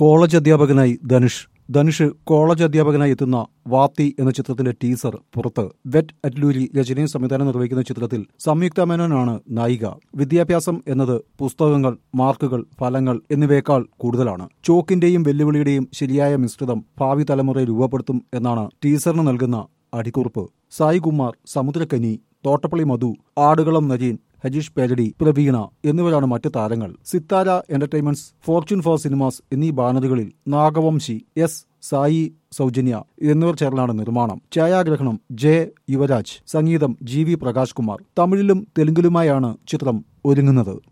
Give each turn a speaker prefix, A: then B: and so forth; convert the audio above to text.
A: College അധ്യാപകനായി Dhanush college അധ്യാപകനായി എത്തുന്ന വാത്തി എന്ന ചിത്രത്തിന്റെ ടീസർ പുറത്ത്. വെറ്റ് അറ്റ്ലൂരി രചനയും സംവിധാനം നിർവഹിക്കുന്ന ചിത്രത്തിൽ സംയുക്ത മേനോനാണ് നായിക. വിദ്യാഭ്യാസം എന്നത് പുസ്തകങ്ങൾ, മാർക്കുകൾ, ഫലങ്ങൾ എന്നിവയേക്കാൾ കൂടുതലാണ്. ചോക്കിന്റെയും വെല്ലുവിളിയുടെയും ശരിയായ മിശ്രിതം ഭാവി തലമുറയെ രൂപപ്പെടുത്തും എന്നാണ് ടീസറിന് നൽകുന്ന അടിക്കുറിപ്പ്. സായികുമാർ, സമുദ്രകനി, തോട്ടപ്പള്ളി മധു, ആടുകളം നരീൻ, ഹജീഷ് പേരടി, പ്രവീണ എന്നിവരാണ് മറ്റ് താരങ്ങൾ. Sithara entertainments, fortune four cinemas എന്നീ ബാനറുകളിൽ നാഗവംശി, എസ് സായി സൗജന്യ എന്നിവർ ചേർന്നാണ് നിർമ്മാണം. ഛായാഗ്രഹണം ജെ യുവരാജ്, സംഗീതം GV പ്രകാശ് കുമാർ. തമിഴിലും തെലുങ്കിലുമായാണ് ചിത്രം ഒരുങ്ങുന്നത്.